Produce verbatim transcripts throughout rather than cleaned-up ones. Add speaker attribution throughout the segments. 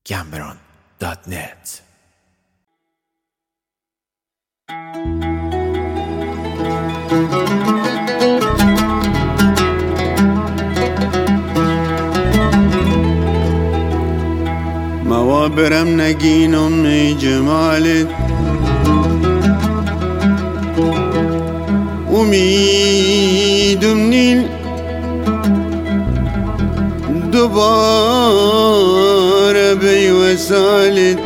Speaker 1: گمبران دات نت.
Speaker 2: موابرم نگینم می جمالت، امیدم نیل دوباره بی وصالت.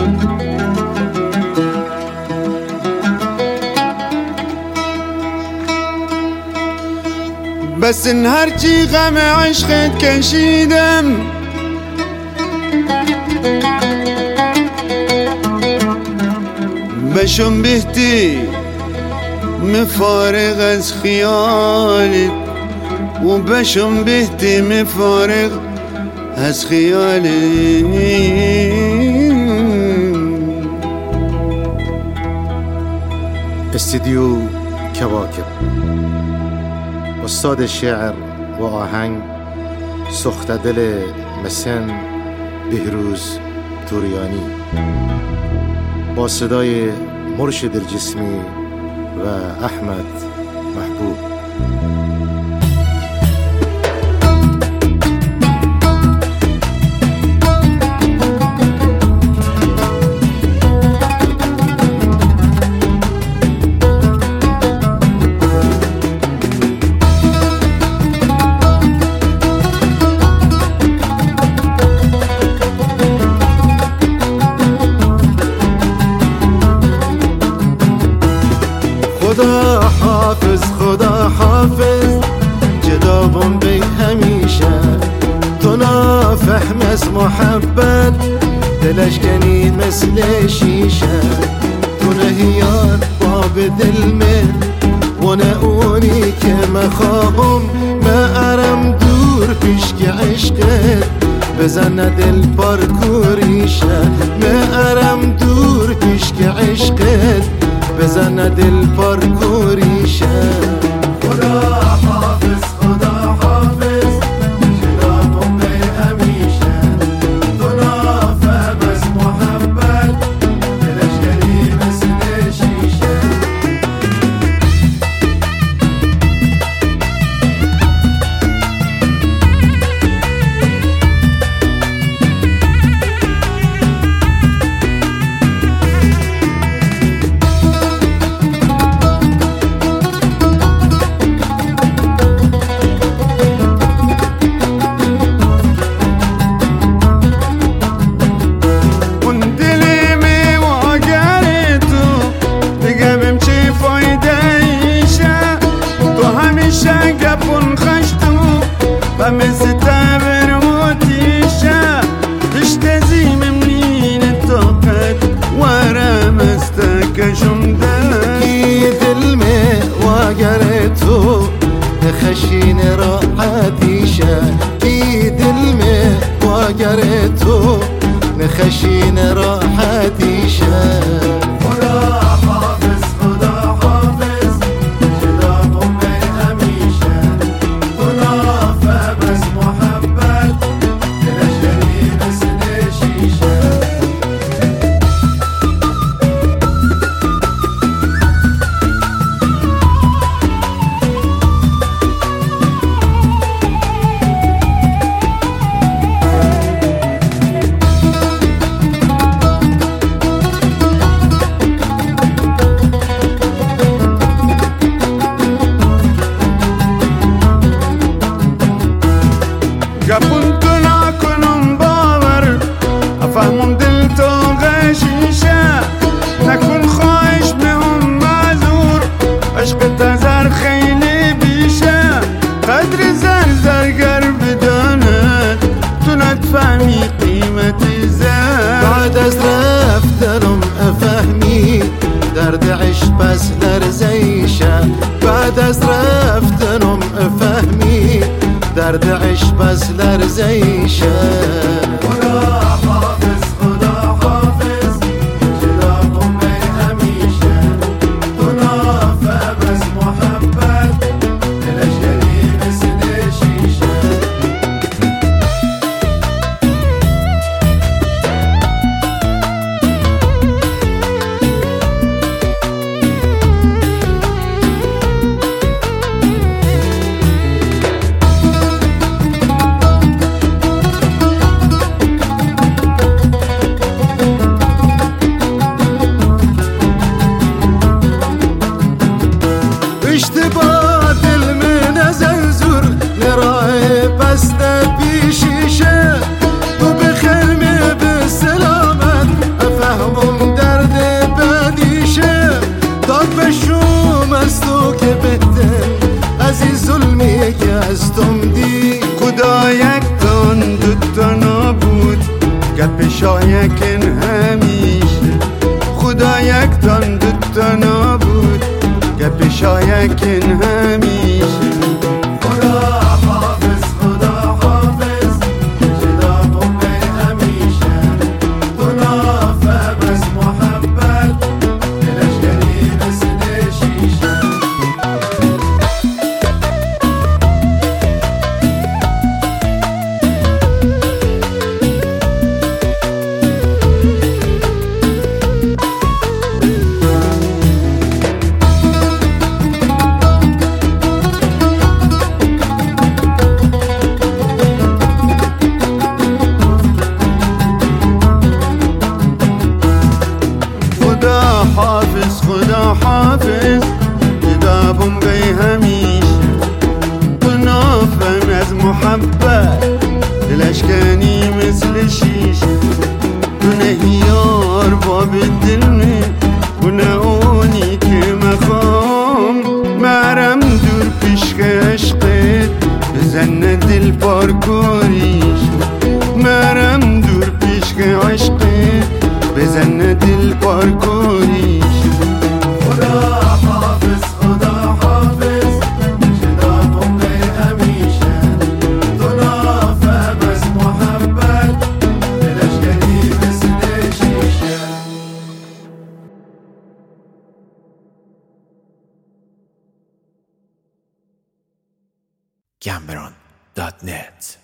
Speaker 2: بس ان هرچی غم عشقت کشیدم بشم بهتی مفارغ از خیالت، و بشم بهتی مفارغ از خیالت.
Speaker 3: استدیو کواکب، استاد شعر و آهنگ سختدل مسن بهروز توریانی، با صدای مرشد الجسمی و احمد محبوب.
Speaker 4: خدا حافظ خدا حافظ جدابم بی همیشه، تو نافهم از محبت دلش کنی مثل شیشه. تو نهیار باب دل من و نه اونی که مخواهم، ما ارم دور پیش که عشقت بزن دل پارکوریشه. ما ارم دور پیش که عشقت بزن دل پارکوریشه. خدا حافظ خدا حافظ جدابم به همیشه، تو نافهم از محبت دلش کنی مثل شیشه.
Speaker 2: گپون خشتو و مثل تبر موتیشه، بشت زیمم نین طاقت ورم استکشم دل.
Speaker 4: کی دل می واگر تو نخشین راحتیشه، کی دل می واگر تو نخشین راحتیشه. خدا حافظ خدا حافظ جدابم به همیشه، تو نافهم از محبت دلش کنی مثل شیشه.
Speaker 2: گپون تو نکنم باور، افهمم دل تو غشیشه. نکن خواهش بهم معذور، عشق تزر خیلی بیشه. قدر زر زرگر بداند تو نتفهمی قیمتی زر.
Speaker 4: بعد از رفتنم افهمی درد عشق بس لرزیشه. بعد از رفتنم افهمی درد عشق بس لرزیشه. خدا حافظ خدا حافظ جدابم به همیشه، تو نافهم از محبت دلش کنی مثل شیشه.
Speaker 2: گپ شایکن همیشه خدا یک تن دوتا نبود گپ شایکن همیشه
Speaker 4: خدا حافظ خدا حافظ جدا بومه همیشه تو نافم از محبت لشکری مثل شیشه
Speaker 2: حافظ خدا حافظ جدابم بی همیشه تو نافم از محبت دلشکنی مثل شیشه تو نهیار باب دل می و نه اونی که مخوام مرم دور پیش عشقت بزن دل پارکوریش مرم دور پیش عشقت بزن دل پارکوریش
Speaker 4: خدا حافظ خدا حافظ جدا بومه همیشه تو نافم از محبت لشکری مثل شیشه
Speaker 1: Cameron dot net